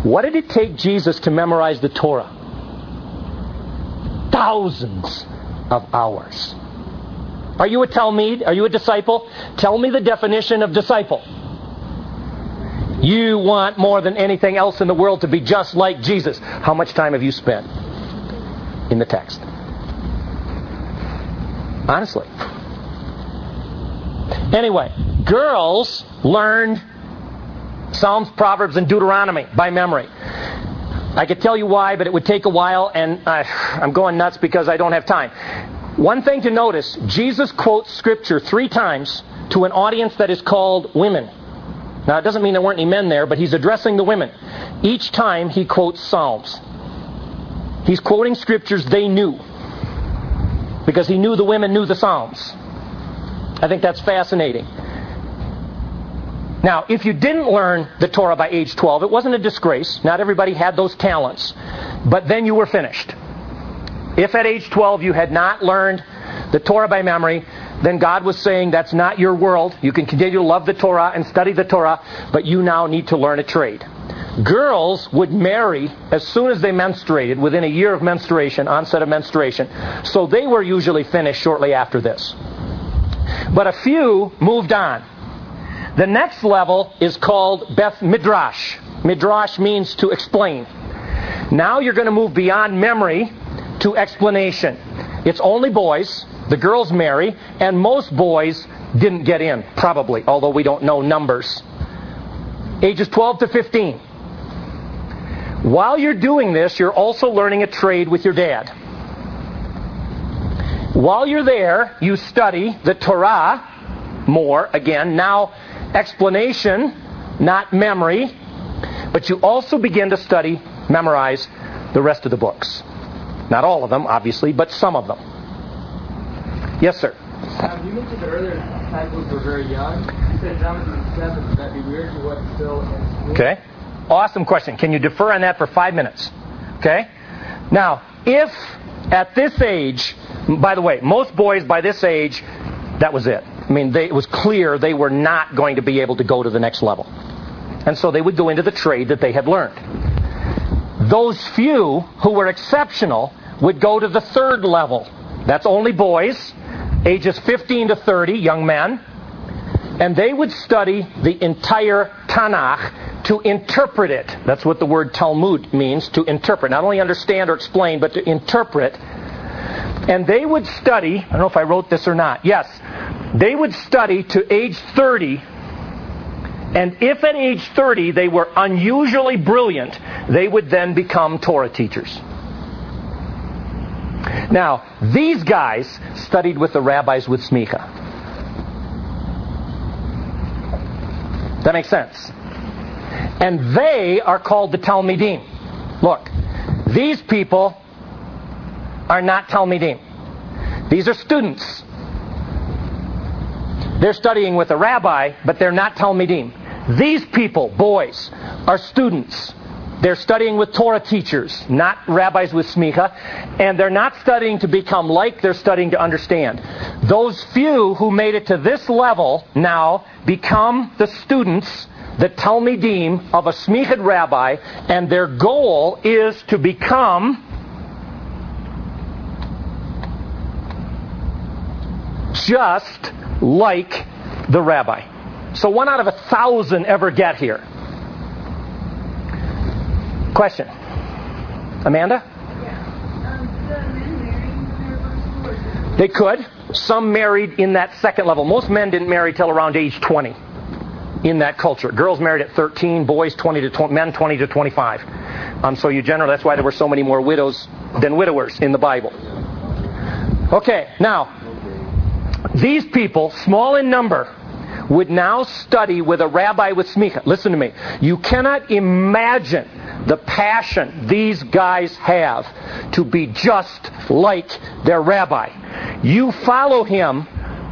What did it take Jesus to memorize the Torah? Thousands of hours. Are you a Talmud? Are you a disciple? Tell me the definition of disciple. You want more than anything else in the world to be just like Jesus. How much time have you spent in the text? Honestly. Anyway, girls learned Psalms, Proverbs, and Deuteronomy by memory. I could tell you why, but it would take a while, and I'm going nuts because I don't have time. One thing to notice, Jesus quotes Scripture 3 times to an audience that is called women. Now, it doesn't mean there weren't any men there, but he's addressing the women. Each time he quotes Psalms. He's quoting Scriptures they knew, because he knew the women knew the Psalms. I think that's fascinating. Now, if you didn't learn the Torah by age 12, it wasn't a disgrace. Not everybody had those talents. But then you were finished. If at age 12 you had not learned the Torah by memory, then God was saying that's not your world. You can continue to love the Torah and study the Torah, but you now need to learn a trade. Girls would marry as soon as they menstruated, within a year of menstruation, onset of menstruation. So they were usually finished shortly after this. But a few moved on. The next level is called Beth Midrash. Midrash means to explain. Now you're going to move beyond memory to explanation. It's only boys. The girls marry, and most boys didn't get in, probably, although we don't know numbers. Ages 12 to 15. While you're doing this, you're also learning a trade with your dad. While you're there, you study the Torah more. Again, now explanation, not memory. But you also begin to study, memorize the rest of the books. Not all of them, obviously, but some of them. Yes, sir? You mentioned earlier that disciples were very young. You said John was 7. Would that be weird? He wasn't still in school? Okay. Awesome question. Can you defer on that for 5 minutes? Okay? Now, if at this age, by the way, most boys by this age, that was it. I mean, it was clear they were not going to be able to go to the next level. And so they would go into the trade that they had learned. Those few who were exceptional would go to the 3rd level. That's only boys, ages 15 to 30, young men. And they would study the entire Tanakh to interpret it. That's what the word Talmud means, to interpret. Not only understand or explain, but to interpret. And they would study, I don't know if I wrote this or not. Yes. They would study to age 30. And if at age 30 they were unusually brilliant, they would then become Torah teachers. Now, these guys studied with the rabbis with smicha. That makes sense? And they are called the Talmidim. Look, these people are not Talmidim. These are students. They're studying with a rabbi, but they're not Talmidim. These people, boys, are students. They're studying with Torah teachers, not rabbis with smicha. And they're not studying to become like, they're studying to understand. Those few who made it to this level now become the students, the Talmidim of a smichad rabbi, and their goal is to become just like the rabbi. So 1 out of 1,000 ever get here. Question. Amanda? They could. Some married in that 2nd level. Most men didn't marry till around age 20 in that culture. Girls married at 13, boys 20 to men 20 to 25. So you generally, that's why there were so many more widows than widowers in the Bible. Okay, now, these people, small in number, would now study with a rabbi with smicha. Listen to me. You cannot imagine the passion these guys have to be just like their rabbi. You follow him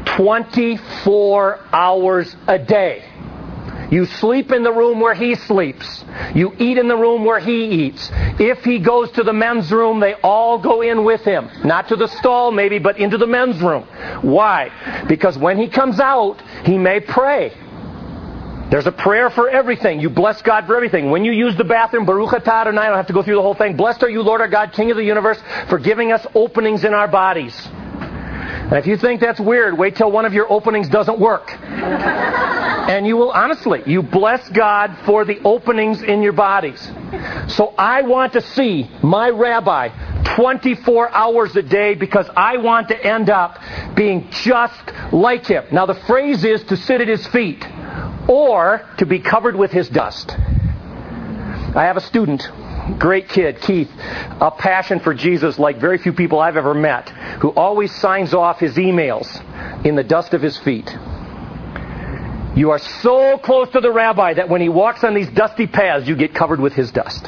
24 hours a day. You sleep in the room where he sleeps. You eat in the room where he eats. If he goes to the men's room, they all go in with him. Not to the stall maybe, but into the men's room. Why? Because when he comes out, he may pray. There's a prayer for everything. You bless God for everything. When you use the bathroom, Baruch atah Adonai, I don't have to go through the whole thing. Blessed are you, Lord our God, King of the universe, for giving us openings in our bodies. And if you think that's weird, wait till one of your openings doesn't work. And you will, honestly, you bless God for the openings in your bodies. So I want to see my rabbi 24 hours a day because I want to end up being just like him. Now the phrase is to sit at his feet or to be covered with his dust. I have a student, great kid, Keith, a passion for Jesus like very few people I've ever met, who always signs off his emails in the dust of his feet. You are so close to the rabbi that when he walks on these dusty paths, you get covered with his dust.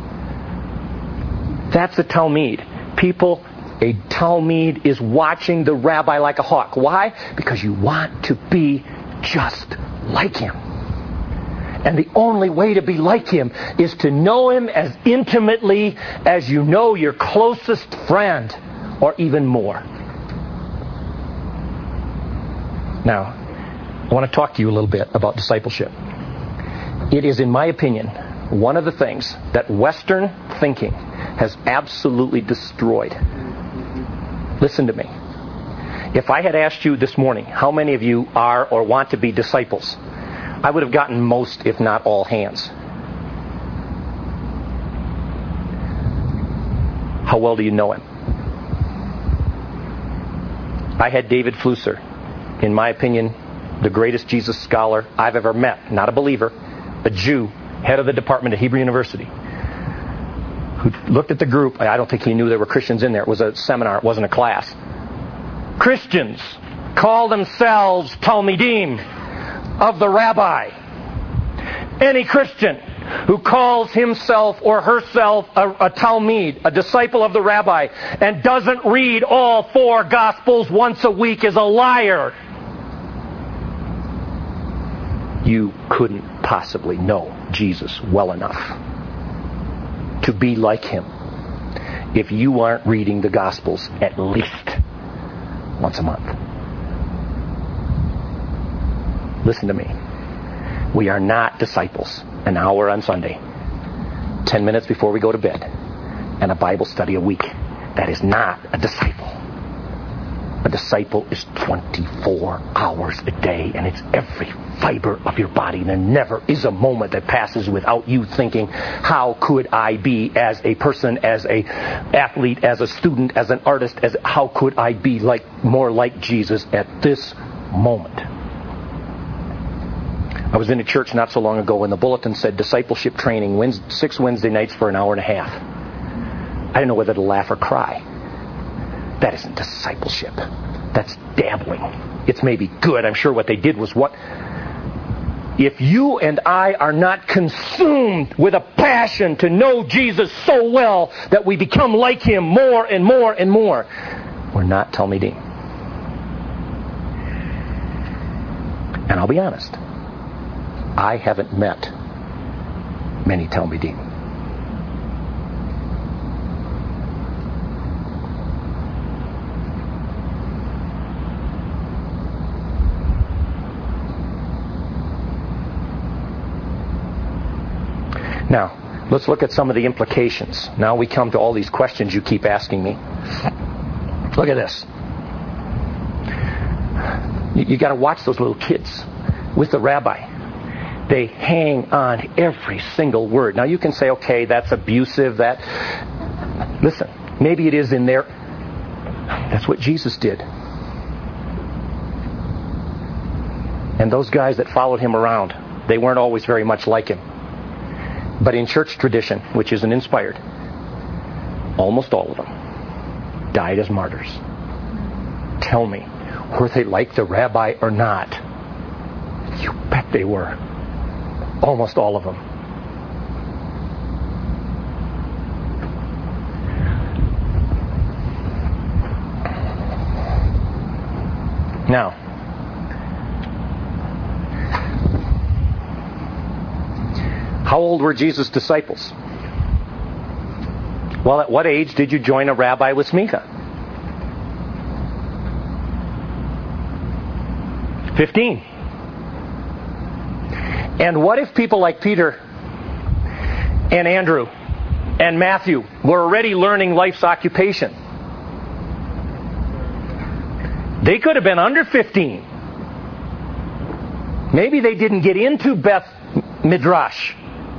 That's a Talmud. People, a Talmud is watching the rabbi like a hawk. Why? Because you want to be just like him. And the only way to be like him is to know him as intimately as you know your closest friend, or even more. Now, I want to talk to you a little bit about discipleship. It is, in my opinion, one of the things that Western thinking has absolutely destroyed. Listen to me. If I had asked you this morning, how many of you are or want to be disciples, I would have gotten most, if not all, hands. How well do you know him? I had David Flusser, in my opinion, the greatest Jesus scholar I've ever met. Not a believer, a Jew, head of the department at Hebrew University, who looked at the group. I don't think he knew there were Christians in there. It was a seminar. It wasn't a class. Christians call themselves Talmidim of the rabbi. Any Christian who calls himself or herself a Talmud, a disciple of the rabbi, and doesn't read all 4 Gospels once a week is a liar. You couldn't possibly know Jesus well enough to be like him if you aren't reading the Gospels at least once a month. Listen to me. We are not disciples. An hour on Sunday, 10 minutes before we go to bed, and a Bible study a week. That is not a disciple. A disciple is 24 hours a day, and it's every fiber of your body. There never is a moment that passes without you thinking, how could I be as a person, as a athlete, as a student, as an artist, how could I be more like Jesus at this moment? I was in a church not so long ago and the bulletin said discipleship training 6 Wednesday nights for an hour and a half. I didn't know whether to laugh or cry. That isn't discipleship. That's dabbling. It's maybe good. I'm sure what they did was what... If you and I are not consumed with a passion to know Jesus so well that we become like him more and more and more, we're not Talmidim. And I'll be honest, I haven't met many Talmidim. Now, let's look at some of the implications. Now we come to all these questions you keep asking me. Look at this. You got to watch those little kids with the rabbi. They hang on every single word. Now you can say, okay, that's abusive. Listen, maybe it is in there. That's what Jesus did. And those guys that followed him around, they weren't always very much like him. But in church tradition, which isn't inspired, almost all of them died as martyrs. Tell me, were they like the rabbi or not? You bet they were. Almost all of them. Now, how old were Jesus' disciples? Well, at what age did you join a rabbi with smicha? 15. And what if people like Peter and Andrew and Matthew were already learning life's occupation? They could have been under 15. Maybe they didn't get into Beth Midrash.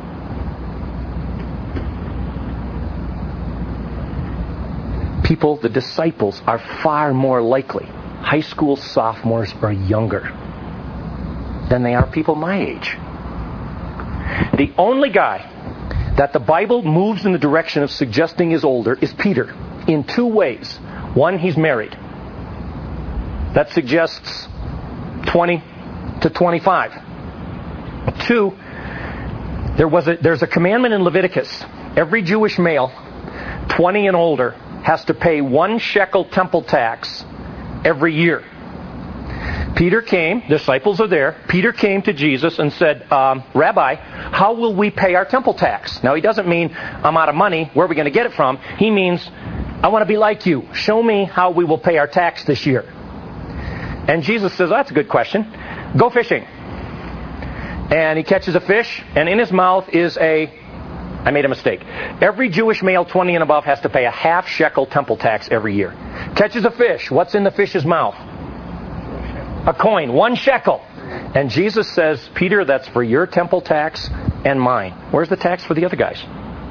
People, the disciples, are far more likely, high school sophomores or younger, than they are people my age. The only guy that the Bible moves in the direction of suggesting is older is Peter, in two ways. One, he's married. That suggests 20 to 25. Two, there's a commandment in Leviticus. Every Jewish male, 20 and older, has to pay 1 shekel temple tax every year. Peter came, disciples are there, Peter came to Jesus and said, Rabbi, how will we pay our temple tax? Now he doesn't mean, I'm out of money, where are we going to get it from? He means, I want to be like you. Show me how we will pay our tax this year. And Jesus says, that's a good question. Go fishing. And he catches a fish, and in his mouth is I made a mistake. Every Jewish male 20 and above has to pay a half shekel temple tax every year. Catches a fish. What's in the fish's mouth? A coin. 1 shekel. And Jesus says, Peter, that's for your temple tax and mine. Where's the tax for the other guys?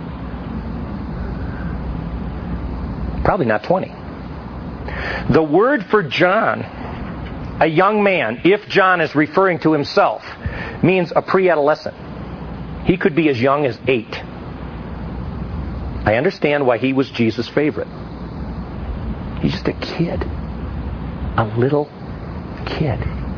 Probably not 20. The word for John, a young man, if John is referring to himself, means a pre-adolescent. He could be as young as 8. I understand why he was Jesus' favorite. He's just a kid. A little kid.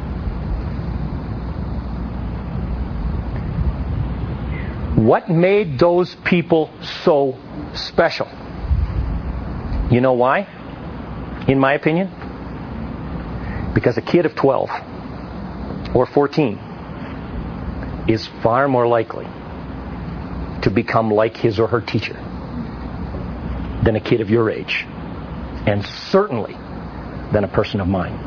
What made those people so special? You know why? In my opinion? Because a kid of 12 or 14 is far more likely to become like his or her teacher than a kid of your age, and certainly than a person of mine.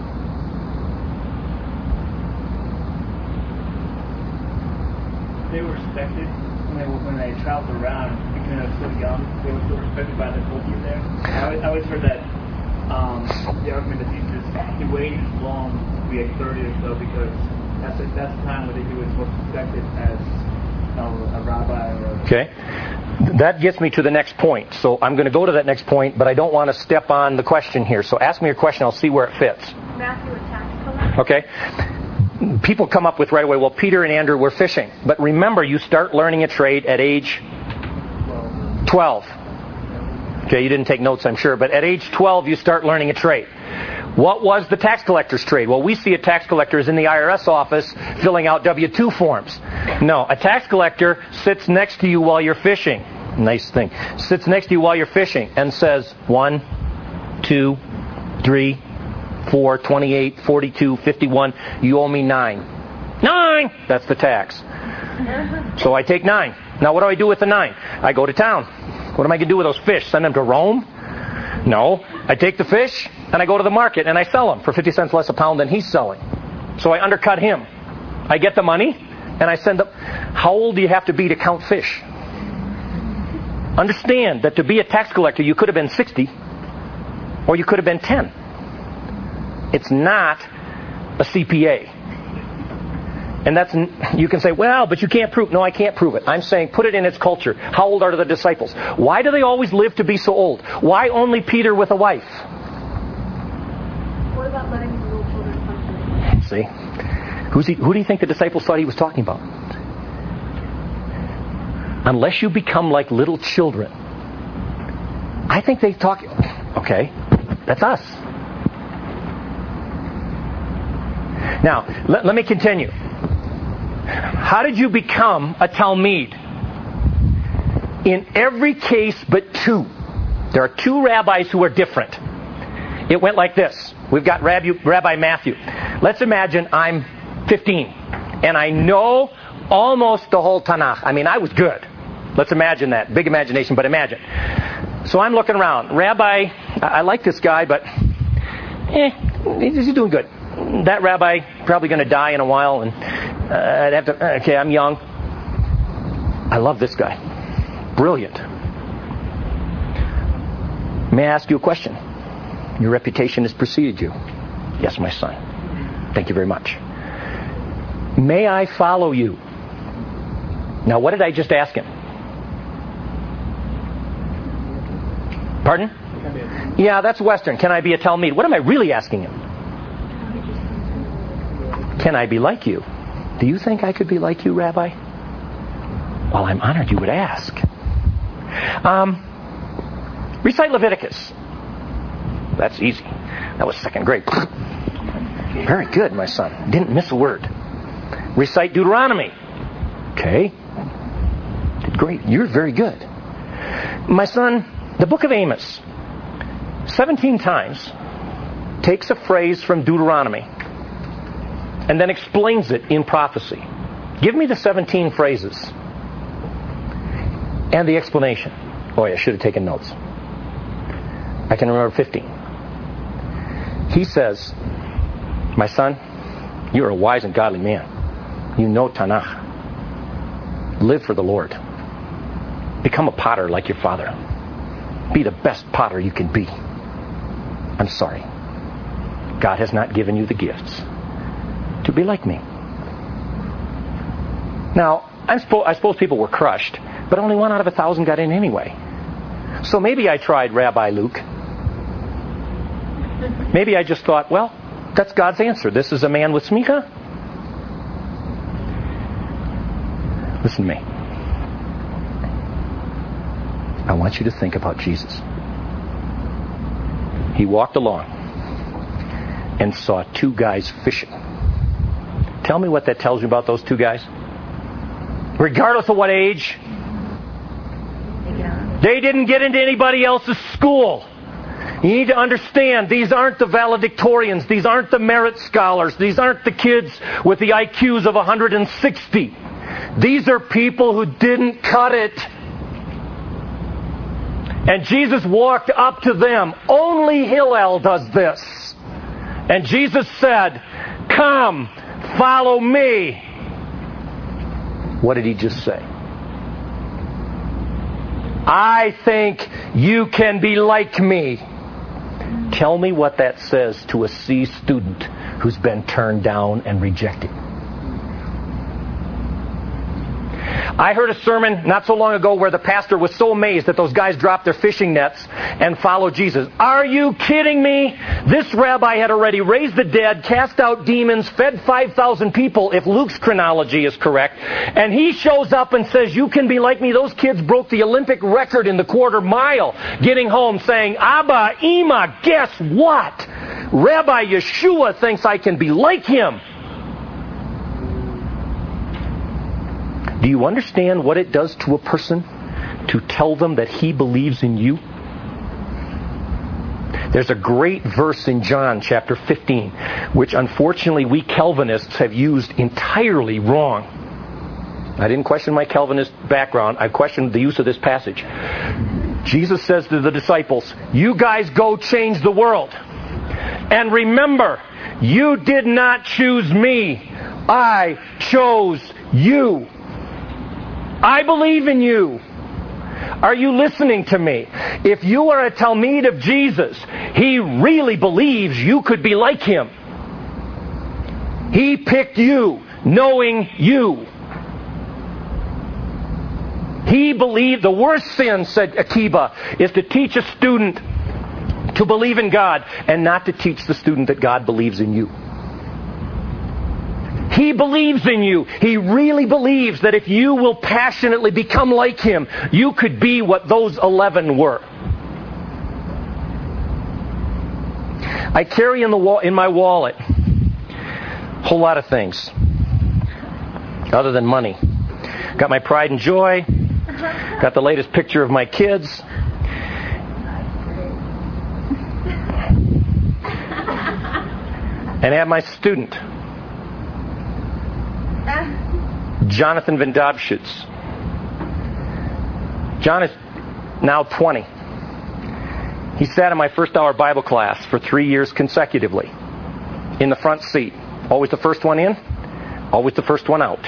They were respected when they traveled around, even though they were so young. They were still respected by the culture there. I always heard that the argument that he waited long to be at 30 or so because that's the time when he was most respected as a rabbi or Okay. That gets me to the next point. So I'm going to go to that next point, but I don't want to step on the question here. So ask me your question. I'll see where it fits. Matthew, a tax collector. Okay. People come up with right away, well, Peter and Andrew were fishing. But remember, you start learning a trade at age 12. Okay, you didn't take notes, I'm sure. But at age 12, you start learning a trade. What was the tax collector's trade? Well, we see a tax collector is in the IRS office filling out W-2 forms. No, a tax collector sits next to you while you're fishing. Nice thing. Sits next to you while you're fishing and says 1, 2, 3, 4, 28, 42, 51. You owe me 9. 9! That's the tax. So I take 9. Now what do I do with the 9? I go to town. What am I going to do with those fish? Send them to Rome? No. I take the fish and I go to the market and I sell them for 50 cents less a pound than he's selling. So I undercut him. I get the money and I send them. How old do you have to be to count fish? Understand that to be a tax collector, you could have been 60 or you could have been 10. It's not a CPA. And that's, you can say, well, but you can't prove. No, I can't prove it. I'm saying put it in its culture. How old are the disciples? Why do they always live to be so old? Why only Peter with a wife? What about letting the little children come to me? See? Who do you think the disciples thought he was talking about? Unless you become like little children. I think they talk, okay, that's us. Now, let me continue. How did you become a Talmid? In every case but 2. There are 2 rabbis who are different. It went like this. We've got Rabbi Matthew. Let's imagine I'm 15 and I know almost the whole Tanakh. I mean, I was good. Let's imagine that. Big imagination, but imagine. So I'm looking around. Rabbi, I like this guy, but he's doing good. That rabbi probably going to die in a while, and I'd have to, okay, I'm young. I love this guy. Brilliant. May I ask you a question? Your reputation has preceded you. Yes, my son. Thank you very much. May I follow you? Now, what did I just ask him? Pardon? Yeah, that's Western. Can I be a Talmud? What am I really asking him? Can I be like you? Do you think I could be like you, Rabbi? Well, I'm honored you would ask. Recite Leviticus. That's easy. That was second grade. Very good, my son. Didn't miss a word. Recite Deuteronomy. Okay. Did great. You're very good. My son, the book of Amos, 17 times takes a phrase from Deuteronomy and then explains it in prophecy. Give me the 17 phrases and the explanation. Oh, I should have taken notes. I can remember 15. He says, my son, you're a wise and godly man. You know Tanakh. Live for the Lord. Become a potter like your father. Be the best potter you can be. I'm sorry. God has not given you the gifts to be like me. Now, I suppose people were crushed, but only 1 out of 1,000 got in anyway. So maybe I tried Rabbi Luke. Maybe I just thought, well, that's God's answer. This is a man with smicha. Listen to me. I want you to think about Jesus. He walked along and saw 2 guys fishing. Tell me what that tells you about those 2 guys. Regardless of what age, they didn't get into anybody else's school. You need to understand, these aren't the valedictorians. These aren't the merit scholars. These aren't the kids with the IQs of 160. These are people who didn't cut it. And Jesus walked up to them. Only Hillel does this. And Jesus said, come, follow me. What did he just say? I think you can be like me. Tell me what that says to a C student who's been turned down and rejected. I heard a sermon not so long ago where the pastor was so amazed that those guys dropped their fishing nets and followed Jesus. Are you kidding me? This rabbi had already raised the dead, cast out demons, fed 5,000 people, if Luke's chronology is correct. And he shows up and says, you can be like me. Those kids broke the Olympic record in the quarter mile, getting home saying, Abba, Ima, guess what? Rabbi Yeshua thinks I can be like him. Do you understand what it does to a person to tell them that he believes in you? There's a great verse in John chapter 15, which unfortunately we Calvinists have used entirely wrong. I didn't question my Calvinist background. I questioned the use of this passage. Jesus says to the disciples, you guys go change the world. And remember, you did not choose me. I chose you. I believe in you. Are you listening to me? If you are a Talmud of Jesus, he really believes you could be like him. He picked you, knowing you. He believed, the worst sin, said Akiba, is to teach a student to believe in God and not to teach the student that God believes in you. He believes in you. He really believes that if you will passionately become like him, you could be what those 11 were. I carry in my wallet a whole lot of things other than money. Got my pride and joy. Got the latest picture of my kids. And I have my student, Jonathan Van Dobschutz. John is now 20. He sat in my first hour Bible class for 3 years consecutively. In the front seat. Always the first one in, Always the first one out.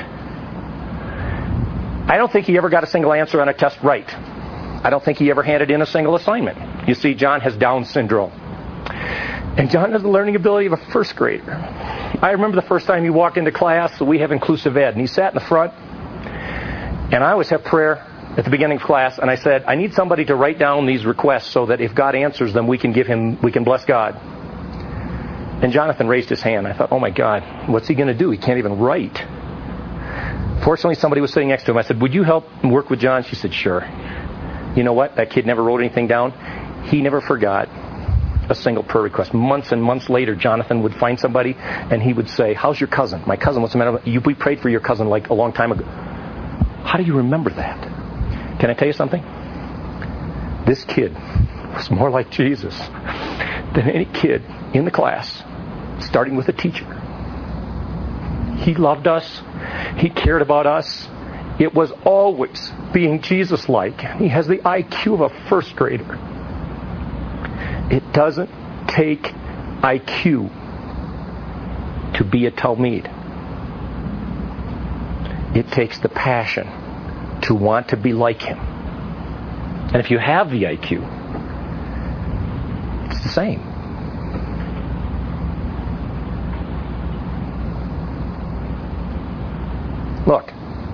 I don't think he ever got a single answer on a test right. I don't think he ever handed in a single assignment. You see, John has Down syndrome. And John has the learning ability of a first grader. I remember the first time he walked into class, so we have inclusive ed, and he sat in the front, and I always have prayer at the beginning of class, and I said, I need somebody to write down these requests so that if God answers them, we can bless God. And Jonathan raised his hand. I thought, oh my God, what's he going to do? He can't even write. Fortunately, somebody was sitting next to him. I said, would you help work with John? She said, sure. You know what? That kid never wrote anything down. He never forgot a single prayer request. Months and months later, Jonathan would find somebody, and he would say, how's your cousin? My cousin, what's the matter? We prayed for your cousin like a long time ago. How do you remember that? Can I tell you something? This kid was more like Jesus than any kid in the class, starting with a teacher. He loved us. He cared about us. It was always being Jesus-like. He has the IQ of a first grader. It doesn't take IQ to be a Talmid. It takes the passion to want to be like him. And if you have the IQ, it's the same. Look,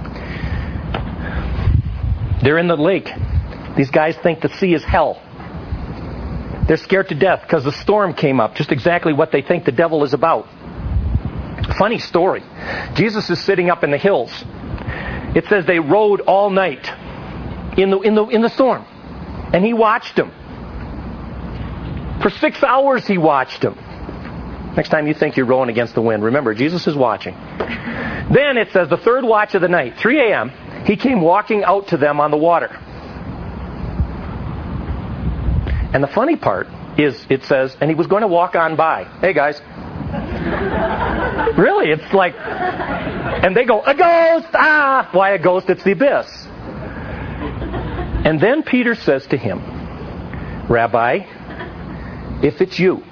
they're in the lake. These guys think the sea is hell. They're scared to death because the storm came up, just exactly what they think the devil is about. Funny story. Jesus is sitting up in the hills. It says they rode all night in the storm. And he watched them. For 6 hours he watched them. Next time you think you're rowing against the wind, remember, Jesus is watching. Then it says the third watch of the night, 3 a.m., he came walking out to them on the water. And the funny part is, it says, and he was going to walk on by. Hey, guys. Really, it's like, and they go, a ghost! Ah! Why a ghost? It's the abyss. And then Peter says to him, Rabbi, if it's you,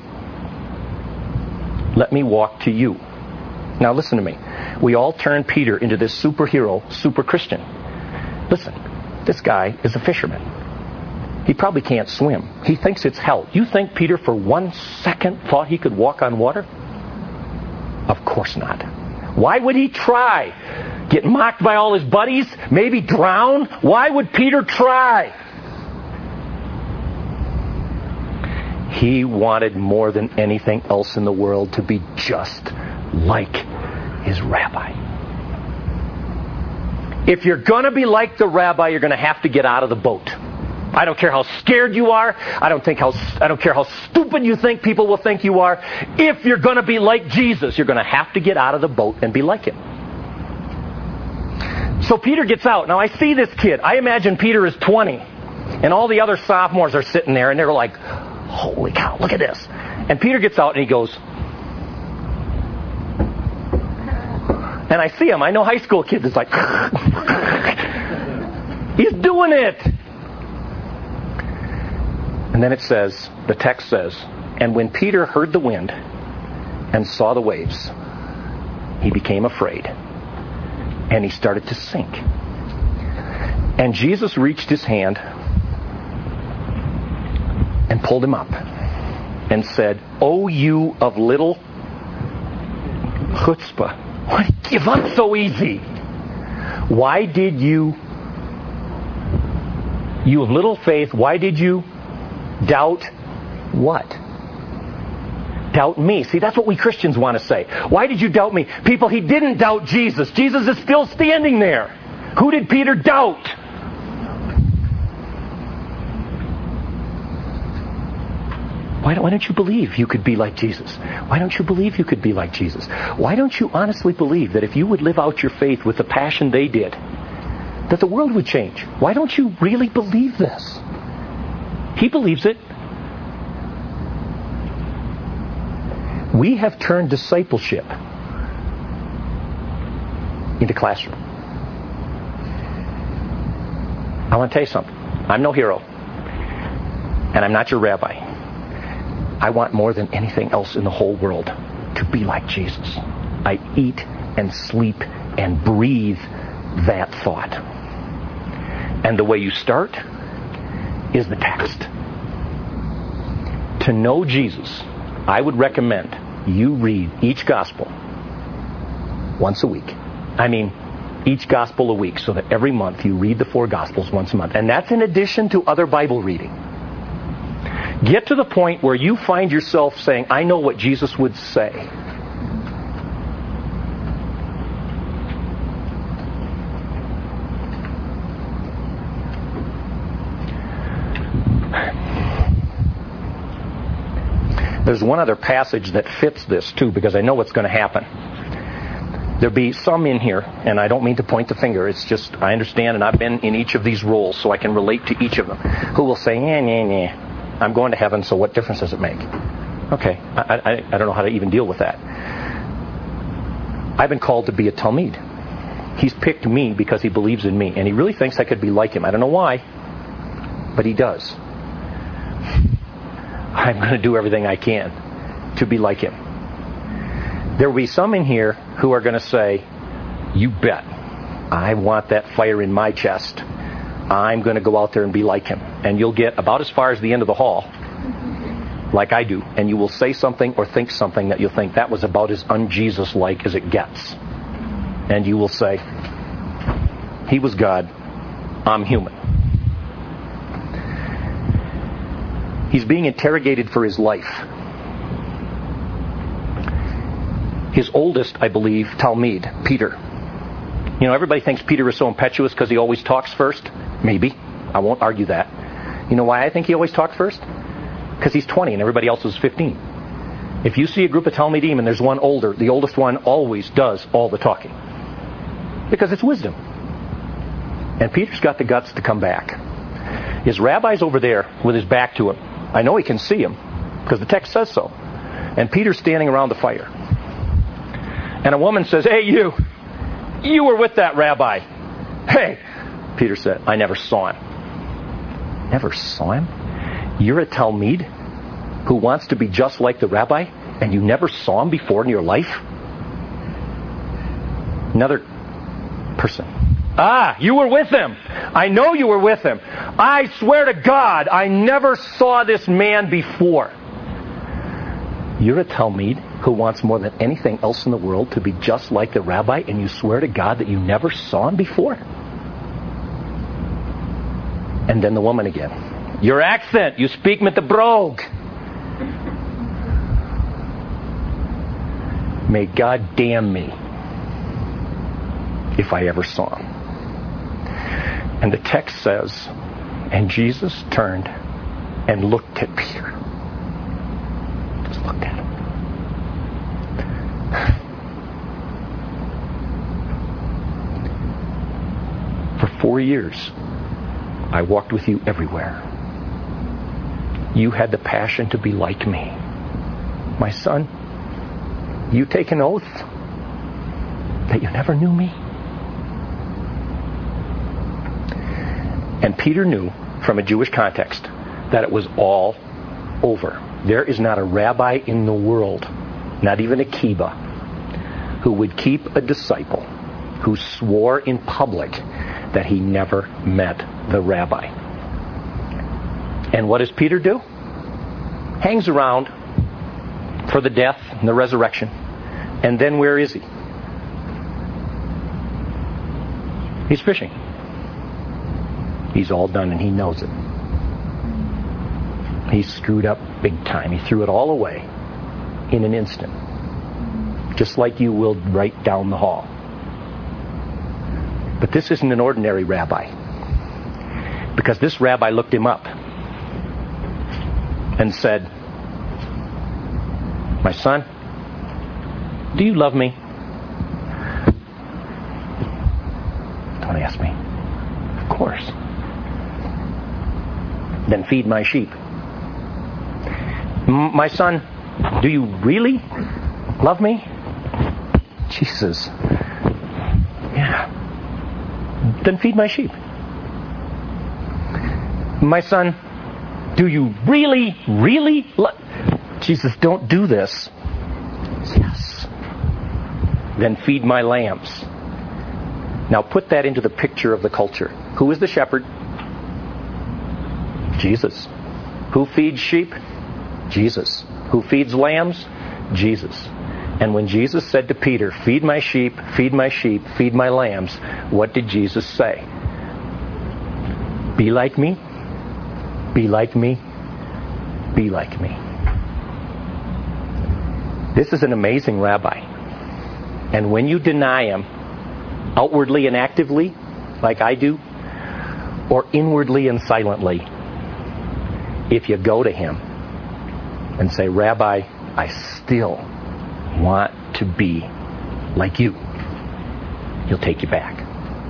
let me walk to you. Now listen to me. We all turn Peter into this superhero, super Christian. Listen, this guy is a fisherman. He probably can't swim. He thinks it's hell. You think Peter for 1 second thought he could walk on water? Of course not. Why would he try? Get mocked by all his buddies? Maybe drown? Why would Peter try? He wanted more than anything else in the world to be just like his rabbi. If you're going to be like the rabbi, you're going to have to get out of the boat. I don't care how scared you are. I don't care how stupid you think people will think you are. If you're going to be like Jesus, you're going to have to get out of the boat and be like him. So Peter gets out. Now I see this kid. I imagine Peter is 20. And all the other sophomores are sitting there and they're like, holy cow, look at this. And Peter gets out and he goes, and I see him. I know high school kids. It's like, he's doing it. And then it says, the text says, and when Peter heard the wind and saw the waves, he became afraid. And he started to sink. And Jesus reached his hand and pulled him up and said, "O you of little chutzpah, why did you give up so easy? Why did you of little faith, why did you doubt what? Doubt me." See, that's what we Christians want to say. Why did you doubt me? People, he didn't doubt Jesus. Jesus is still standing there. Who did Peter doubt? Why don't you believe you could be like Jesus? Why don't you believe you could be like Jesus? Why don't you honestly believe that if you would live out your faith with the passion they did, that the world would change? Why don't you really believe this? He believes it. We have turned discipleship into classroom. I want to tell you something. I'm no hero. And I'm not your rabbi. I want more than anything else in the whole world to be like Jesus. I eat and sleep and breathe that thought. And the way you start is the text. To know Jesus, I would recommend you read each gospel once a week. I mean, each gospel a week, so that every month you read the 4 gospels once a month. And that's in addition to other Bible reading. Get to the point where you find yourself saying, I know what Jesus would say. There's one other passage that fits this too, because I know what's going to happen. There'll be some in here, and I don't mean to point the finger, it's just, I understand, and I've been in each of these roles, so I can relate to each of them, who will say, I'm going to heaven, so what difference does it make? Okay, I don't know how to even deal with that. I've been called to be a Talmid. He's picked me because he believes in me, and he really thinks I could be like him. I don't know why, but he does. I'm going to do everything I can to be like him. There will be some in here who are going to say, you bet, I want that fire in my chest. I'm going to go out there and be like him. And you'll get about as far as the end of the hall, like I do, and you will say something or think something that you'll think that was about as un-Jesus-like as it gets. And you will say, he was God, I'm human. He's being interrogated for his life. His oldest, I believe, Talmid, Peter. You know, everybody thinks Peter is so impetuous because he always talks first. Maybe. I won't argue that. You know why I think he always talks first? Because he's 20 and everybody else is 15. If you see a group of Talmidim and there's one older, the oldest one always does all the talking. Because it's wisdom. And Peter's got the guts to come back. His rabbi's over there with his back to him. I know he can see him because the text says so. And Peter's standing around the fire. And a woman says, hey, you were with that rabbi. Hey, Peter said, I never saw him. Never saw him? You're a Talmid who wants to be just like the rabbi, and you never saw him before in your life? Another person. You were with him. I know you were with him. I swear to God, I never saw this man before. You're a Talmid who wants more than anything else in the world to be just like the rabbi, and you swear to God that you never saw him before? And then the woman again. Your accent, you speak mit the brogue. May God damn me if I ever saw him. And the text says, and Jesus turned and looked at Peter. Just looked at him. For 4 years, I walked with you everywhere. You had the passion to be like me. My son, you take an oath that you never knew me. And Peter knew from a Jewish context that it was all over. There is not a rabbi in the world, not even a kibbutz, who would keep a disciple who swore in public that he never met the rabbi. And what does Peter do? Hangs around for the death and the resurrection. And then where is he? He's fishing. He's all done and he knows it. He screwed up big time. He threw it all away in an instant. Just like you will right down the hall. But this isn't an ordinary rabbi. Because this rabbi looked him up and said, my son, do you love me? Don't ask me. Of course. Then feed my sheep. My son, do you really love me? Jesus. Yeah. Then feed my sheep. My son, do you really love... Jesus, don't do this. Yes. then feed my lambs. Now put that into the picture of the culture. Who is the shepherd? Jesus. Who feeds sheep? Jesus. Who feeds lambs? Jesus. And when Jesus said to Peter, feed my sheep, feed my sheep, feed my lambs, what did Jesus say? Be like me, be like me, be like me. This is an amazing rabbi. And when you deny him, outwardly and actively, like I do, or inwardly and silently, if you go to him and say, Rabbi, I still want to be like you, he'll take you back.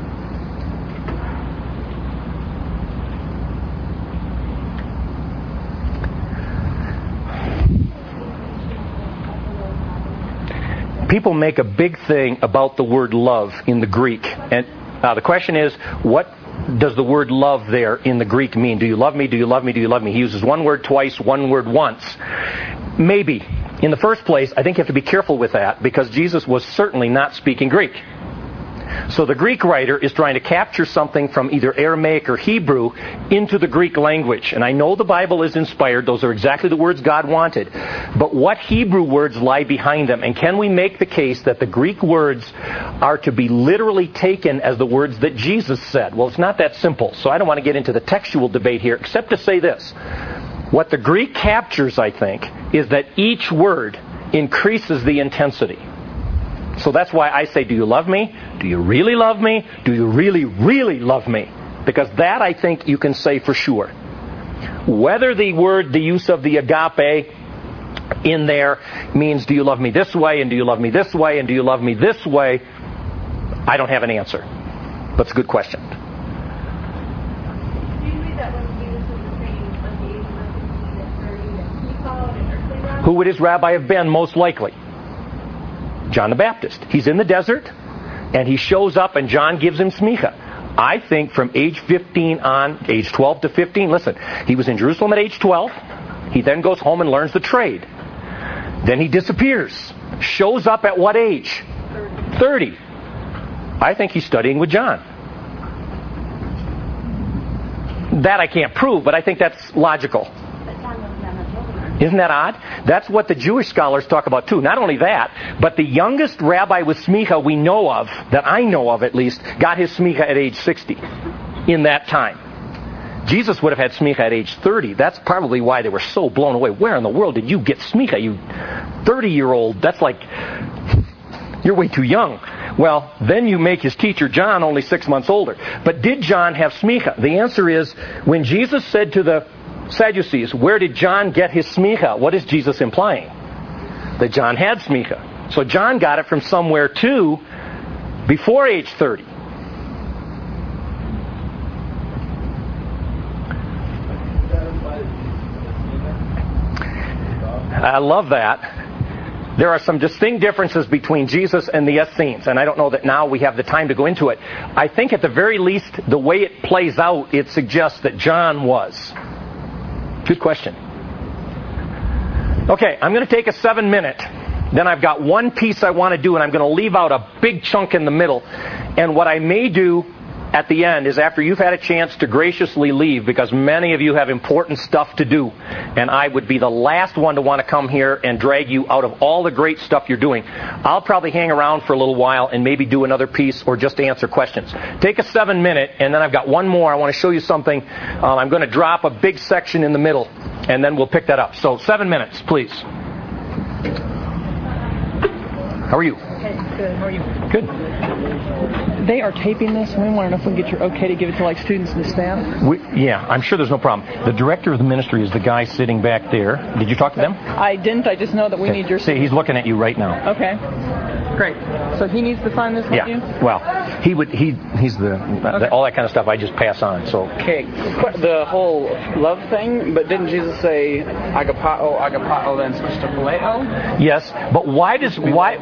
People make a big thing about the word love in the Greek. And the question is, what does the word love there in the Greek mean? Do you love me? Do you love me? Do you love me? He uses one word twice, one word once. Maybe. In the first place, I think you have to be careful with that because Jesus was certainly not speaking Greek. So the Greek writer is trying to capture something from either Aramaic or Hebrew into the Greek language. And I know the Bible is inspired. Those are exactly the words God wanted. But what Hebrew words lie behind them? And can we make the case that the Greek words are to be literally taken as the words that Jesus said? Well, it's not that simple. So I don't want to get into the textual debate here, except to say this. What the Greek captures, I think, is that each word increases the intensity. So that's why I say, do you love me? Do you really love me? Do you really, really love me? Because that, I think, you can say for sure. Whether the use of the agape in there means do you love me this way, and do you love me this way, and do you love me this way, I don't have an answer. But it's a good question. Do you believe that when Jesus was the same at the age of 15 and 30 that he followed an earthly rabbi? Who would his rabbi have been most likely? John the Baptist. He's in the desert, and he shows up, and John gives him smicha. I think from age 15 on, age 12 to 15, listen, he was in Jerusalem at age 12. He then goes home and learns the trade. Then he disappears. Shows up at what age? 30. I think he's studying with John. That I can't prove, but I think that's logical. Isn't that odd? That's what the Jewish scholars talk about too. Not only that, but the youngest rabbi with smicha we know of, that I know of at least, got his smicha at age 60 in that time. Jesus would have had smicha at age 30. That's probably why they were so blown away. Where in the world did you get smicha, you 30-year-old? That's like, you're way too young. Well, then you make his teacher John only 6 months older. But did John have smicha? The answer is, when Jesus said to the Sadducees, where did John get his smicha? What is Jesus implying? That John had smicha. So John got it from somewhere too before age 30. I love that. There are some distinct differences between Jesus and the Essenes, and I don't know that now we have the time to go into it. I think at the very least, the way it plays out, it suggests that John was. Good question. Okay, I'm going to take a 7-minute. Then I've got one piece I want to do, and I'm going to leave out a big chunk in the middle. And what I may do at the end is, after you've had a chance to graciously leave, because many of you have important stuff to do, and I would be the last one to want to come here and drag you out of all the great stuff you're doing. I'll probably hang around for a little while and maybe do another piece or just answer questions. Take a 7-minute, and then I've got one more. I want to show you something. I'm going to drop a big section in the middle, and then we'll pick that up. So 7 minutes, please. How are you? Hey, good. How are you? Good. They are taping this, and we want to know if we can get your okay to give it to students and the staff. Yeah, I'm sure there's no problem. The director of the ministry is the guy sitting back there. Did you talk to them? I didn't. I just know that we need your. See, he's looking at you right now. Okay. Great. So he needs to sign this with you? Well, he's all that kind of stuff I just pass on. So. Okay. The whole love thing, but didn't Jesus say agapao, then switch to phileo? Yes, but why does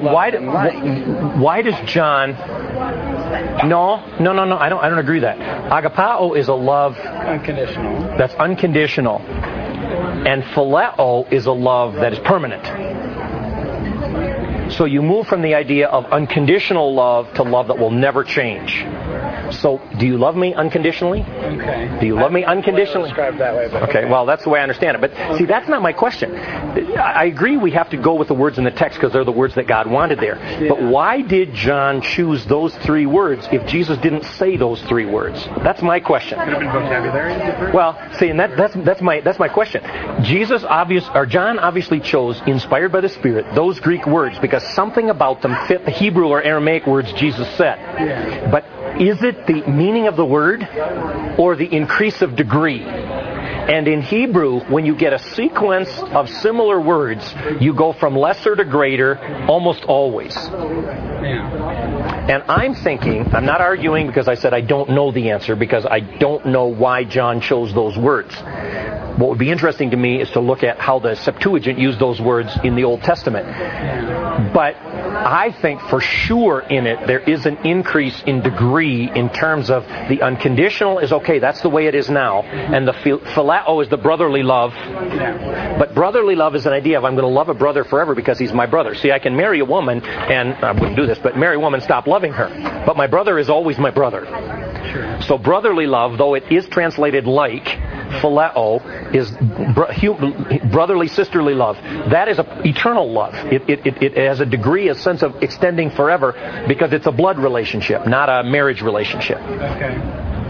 John? No. I don't agree with that. Agapao is a love unconditional. That's unconditional, and phileo is a love that is permanent. So you move from the idea of unconditional love to love that will never change. So, do you love me unconditionally? Okay. Do you love me unconditionally? Described that way, but Okay, well, that's the way I understand it. But see, that's not my question. I agree we have to go with the words in the text because they're the words that God wanted there. Yeah. But why did John choose those 3 words if Jesus didn't say those 3 words? That's my question. Could have been vocabulary. Well, see, and that's my question. John obviously chose, inspired by the Spirit, those Greek words because something about them fit the Hebrew or Aramaic words Jesus said. Yeah. But is it the meaning of the word or the increase of degree? And in Hebrew, when you get a sequence of similar words, you go from lesser to greater almost always. Yeah. And I'm thinking, I'm not arguing because I said I don't know the answer because I don't know why John chose those words. What would be interesting to me is to look at how the Septuagint used those words in the Old Testament. But I think for sure in it there is an increase in degree in terms of the unconditional is okay, that's the way it is now. And the phileo is the brotherly love. But brotherly love is an idea of I'm going to love a brother forever because he's my brother. See, I can marry a woman, and I wouldn't do this, but marry a woman, stop loving her. But my brother is always my brother. Sure. So brotherly love, though it is translated like, phileo, is brotherly, sisterly love. That is an eternal love. It has a degree, a sense of extending forever because it's a blood relationship, not a marriage relationship. Okay.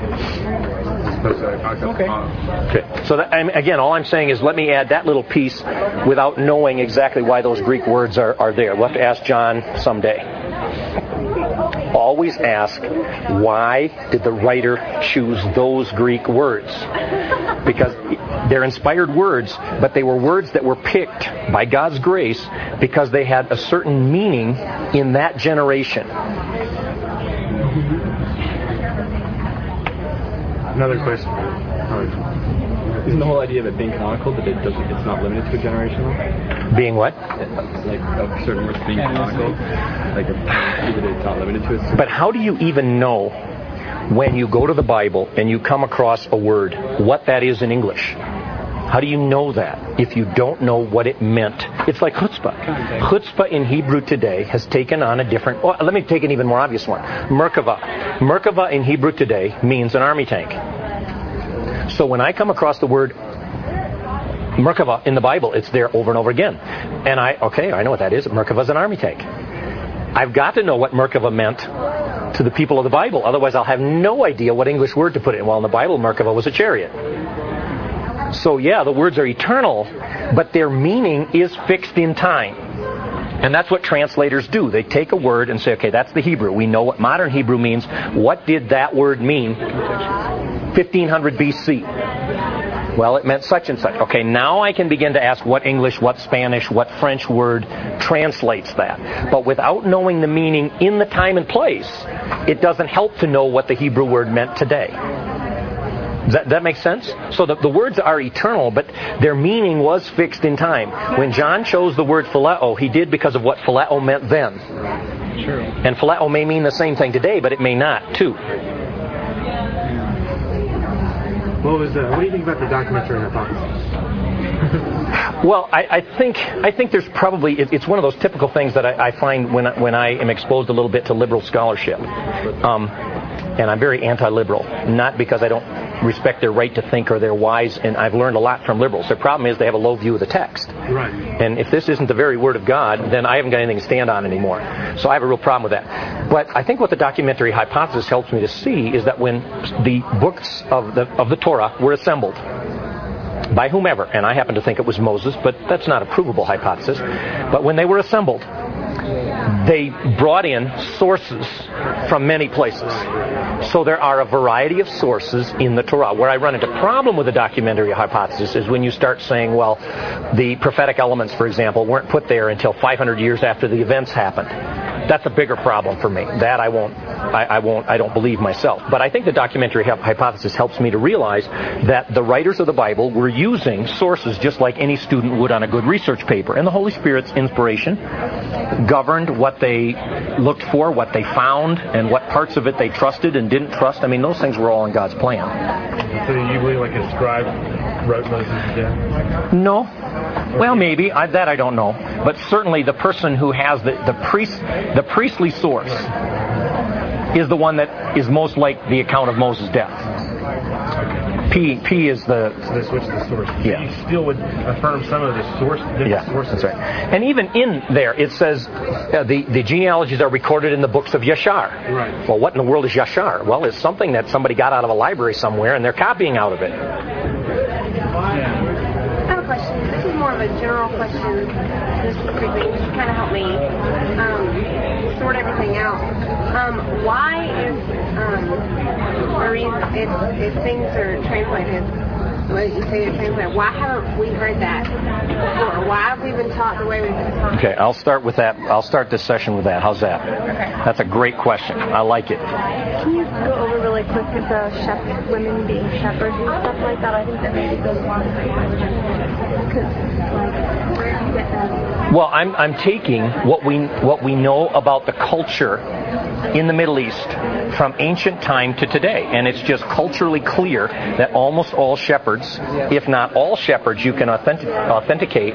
Okay. So again, all I'm saying is let me add that little piece without knowing exactly why those Greek words are there. We'll have to ask John someday. Always ask, why did the writer choose those Greek words? Because they're inspired words, but they were words that were picked by God's grace because they had a certain meaning in that generation. Another question. Isn't the whole idea of it being canonical that it's not limited to a generation though? Being what? Like of certain words being canonical, like that it's not limited to it. But how do you even know when you go to the Bible and you come across a word what that is in English? How do you know that if you don't know what it meant? It's like chutzpah. Chutzpah in Hebrew today has taken on a different... Well, let me take an even more obvious one. Merkava. Merkava in Hebrew today means an army tank. So when I come across the word Merkava in the Bible, it's there over and over again. And I know what that is. Merkava is an army tank. I've got to know what Merkava meant to the people of the Bible. Otherwise, I'll have no idea what English word to put in. Well, in the Bible, Merkava was a chariot. So yeah, the words are eternal, but their meaning is fixed in time. And that's what translators do. They take a word and say, okay, that's the Hebrew. We know what modern Hebrew means. What did that word mean 1500 BC? Well, it meant such and such. Okay, now I can begin to ask what English, what Spanish, what French word translates that. But without knowing the meaning in the time and place, it doesn't help to know what the Hebrew word meant today. Does that make sense? So the words are eternal, but their meaning was fixed in time. When John chose the word phileo, he did because of what phileo meant then. True. And phileo may mean the same thing today, but it may not, too. What do you think about the documentary hypothesis? Well, I think there's probably, it's one of those typical things that I find when I am exposed a little bit to liberal scholarship. And I'm very anti-liberal, not because I don't respect their right to think or they're wise, and I've learned a lot from liberals. Their problem is they have a low view of the text. Right. And if this isn't the very Word of God, then I haven't got anything to stand on anymore. So I have a real problem with that. But I think what the documentary hypothesis helps me to see is that when the books of the Torah were assembled, by whomever, and I happen to think it was Moses, but that's not a provable hypothesis, but when they were assembled, they brought in sources from many places. So there are a variety of sources in the Torah. Where I run into problem with the documentary hypothesis is when you start saying, well, the prophetic elements, for example, weren't put there until 500 years after the events happened. That's a bigger problem for me. That I don't believe myself. But I think the documentary hypothesis helps me to realize that the writers of the Bible were using sources just like any student would on a good research paper. And the Holy Spirit's inspiration governed what they looked for, what they found, and what parts of it they trusted and didn't trust. I mean, those things were all in God's plan. So you believe like a scribe wrote Moses' death? No. Well, maybe. That I don't know. But certainly the person who has the priestly source is the one that is most like the account of Moses' death. P is the... So they switched the source. Yeah. You still would affirm some of the source, different sources. That's right. And even in there, it says the genealogies are recorded in the books of Yashar. Right. Well, what in the world is Yashar? Well, it's something that somebody got out of a library somewhere, and they're copying out of it. I have a question. This is more of a general question, just quickly, just to kind of help me sort everything out. Why is the reason if things are translated, what you say they're translated, why haven't we heard that before? Why have we been taught the way we've been taught? Okay, I'll start with that. I'll start this session with that. How's that? Okay. That's a great question. I like it. Can you go over really quick with the women being shepherds and stuff like that? I think that maybe goes along with the question. Because, like, where do you get that? Well, I'm taking what we know about the culture in the Middle East from ancient time to today, and it's just culturally clear that almost all shepherds, if not all shepherds, you can authenticate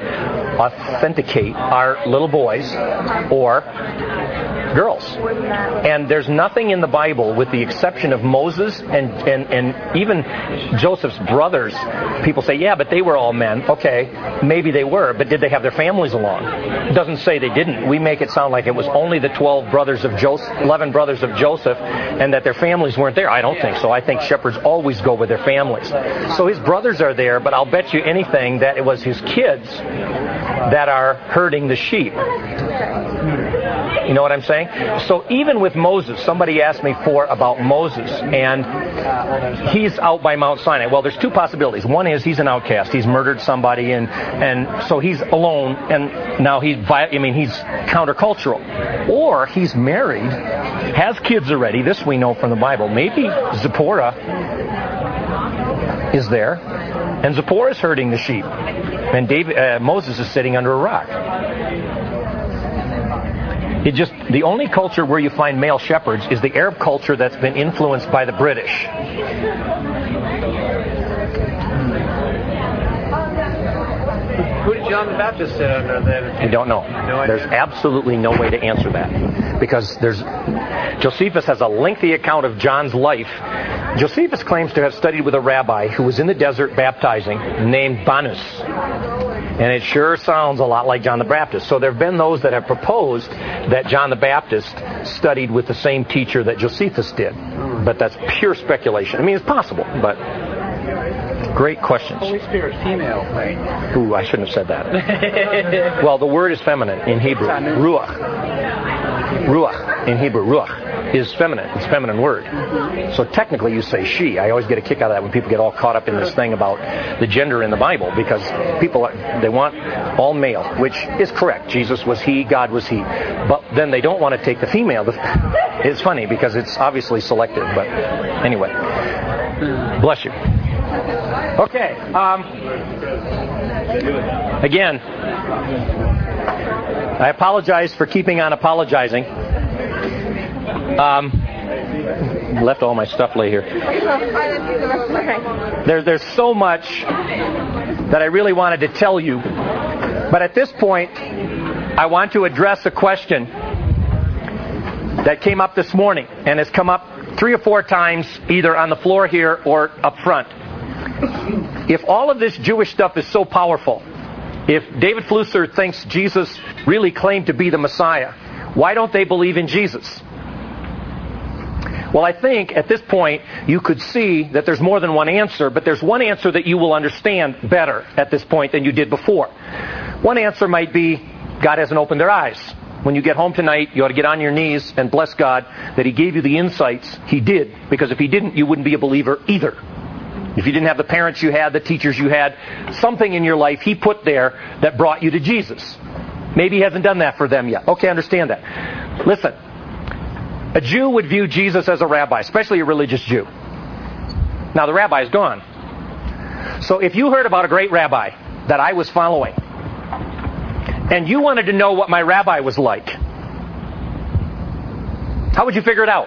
are little boys or girls. And there's nothing in the Bible, with the exception of Moses and even Joseph's brothers. People say, yeah, but they were all men. Okay, maybe they were, but did they have their families along? It doesn't say they didn't. We make it sound like it was only the 11 brothers of Joseph, and that their families weren't there. I don't think so. I think shepherds always go with their families. So his brothers are there, but I'll bet you anything that it was his kids that are herding the sheep. You know what I'm saying? So even with Moses, somebody asked me about Moses, and he's out by Mount Sinai. Well, there's two possibilities. One is he's an outcast. He's murdered somebody, and so he's alone, and now he's countercultural. Or he's married, has kids already. This we know from the Bible. Maybe Zipporah is there, and Zipporah is herding the sheep, and Moses is sitting under a rock. The only culture where you find male shepherds is the Arab culture that's been influenced by the British. Who did John the Baptist sit under then? I don't know. There's absolutely no way to answer that, because Josephus has a lengthy account of John's life. Josephus claims to have studied with a rabbi who was in the desert baptizing named Banus. And it sure sounds a lot like John the Baptist. So there have been those that have proposed that John the Baptist studied with the same teacher that Josephus did. But that's pure speculation. I mean, it's possible, but great questions. Holy Spirit, female, right? Ooh, I shouldn't have said that. Well, the word is feminine in Hebrew. Ruach in Hebrew. Ruach is feminine. It's a feminine word. So technically you say she. I always get a kick out of that when people get all caught up in this thing about the gender in the Bible, because they want all male, which is correct. Jesus was he, God was he. But then they don't want to take the female. It's funny because it's obviously selective. But anyway, bless you. Okay. Again, I apologize for keeping on apologizing. Left all my stuff lay here. There's so much that I really wanted to tell you, but at this point, I want to address a question that came up this morning and has come up 3 or 4 times, either on the floor here or up front. If all of this Jewish stuff is so powerful, if David Flusser thinks Jesus really claimed to be the Messiah, why don't they believe in Jesus? Well, I think at this point you could see that there's more than one answer, but there's one answer that you will understand better at this point than you did before. One answer might be God hasn't opened their eyes. When you get home tonight, you ought to get on your knees and bless God that He gave you the insights He did, because if He didn't, you wouldn't be a believer either. If you didn't have the parents you had, the teachers you had, something in your life He put there that brought you to Jesus. Maybe He hasn't done that for them yet. Okay, I understand that. Listen, a Jew would view Jesus as a rabbi, especially a religious Jew. Now, the rabbi is gone. So if you heard about a great rabbi that I was following, and you wanted to know what my rabbi was like, how would you figure it out?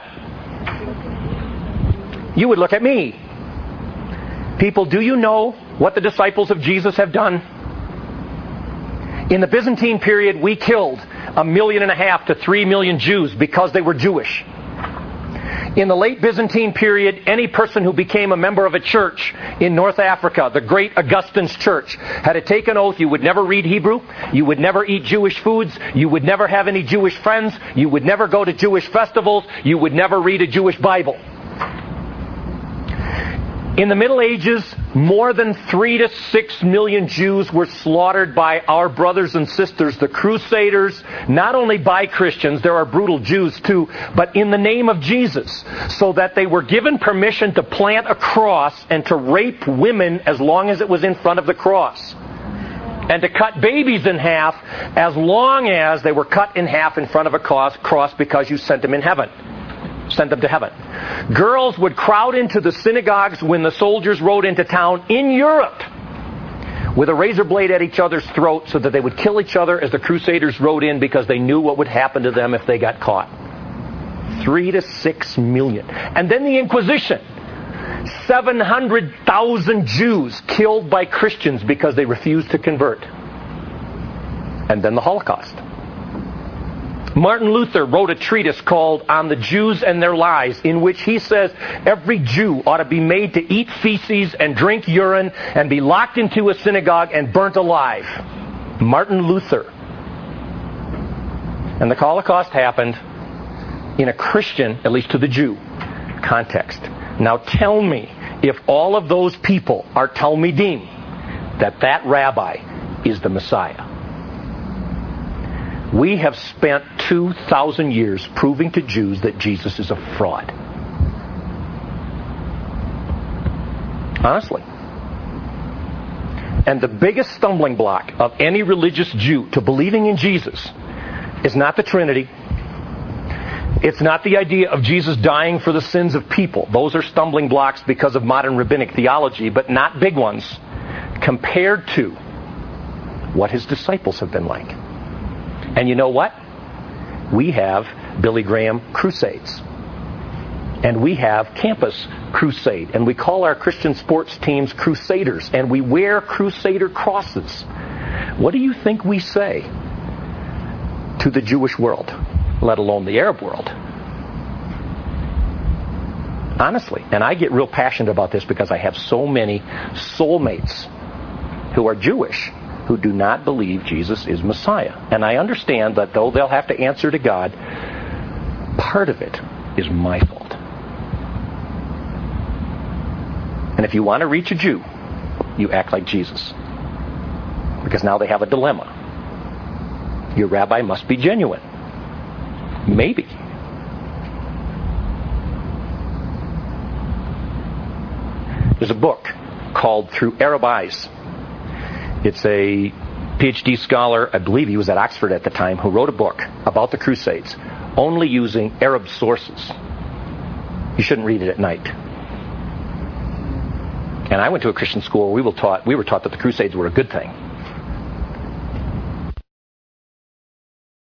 You would look at me. People, do you know what the disciples of Jesus have done? In the Byzantine period, we killed 1.5 million to 3 million Jews because they were Jewish. In the late Byzantine period, any person who became a member of a church in North Africa, the Great Augustine's Church, had to take an oath you would never read Hebrew, you would never eat Jewish foods, you would never have any Jewish friends, you would never go to Jewish festivals, you would never read a Jewish Bible. In the Middle Ages, more than 3 to 6 million Jews were slaughtered by our brothers and sisters, the Crusaders, not only by Christians, there are brutal Jews too, but in the name of Jesus, so that they were given permission to plant a cross and to rape women as long as it was in front of the cross. And to cut babies in half as long as they were cut in half in front of a cross because you sent them to heaven. Girls would crowd into the synagogues when the soldiers rode into town in Europe with a razor blade at each other's throat so that they would kill each other as the Crusaders rode in because they knew what would happen to them if they got caught. 3 to 6 million. And then the Inquisition. 700,000 Jews killed by Christians because they refused to convert. And then the Holocaust. Martin Luther wrote a treatise called On the Jews and Their Lies, in which he says every Jew ought to be made to eat feces and drink urine and be locked into a synagogue and burnt alive. Martin Luther. And the Holocaust happened in a Christian, at least to the Jew, context. Now tell me, if all of those people are Talmidim, that rabbi is the Messiah. We have spent 2,000 years proving to Jews that Jesus is a fraud. Honestly. And the biggest stumbling block of any religious Jew to believing in Jesus is not the Trinity. It's not the idea of Jesus dying for the sins of people. Those are stumbling blocks because of modern rabbinic theology, but not big ones compared to what his disciples have been like. And you know what? We have Billy Graham crusades. And we have Campus Crusade. And we call our Christian sports teams Crusaders. And we wear Crusader crosses. What do you think we say to the Jewish world, let alone the Arab world? Honestly. And I get real passionate about this because I have so many soulmates who are Jewish who do not believe Jesus is Messiah. And I understand that though they'll have to answer to God, part of it is my fault. And if you want to reach a Jew, you act like Jesus. Because now they have a dilemma. Your rabbi must be genuine. Maybe. There's a book called Through Arab Eyes. It's a PhD scholar, I believe he was at Oxford at the time, who wrote a book about the Crusades, only using Arab sources. You shouldn't read it at night. And I went to a Christian school where we were taught that the Crusades were a good thing.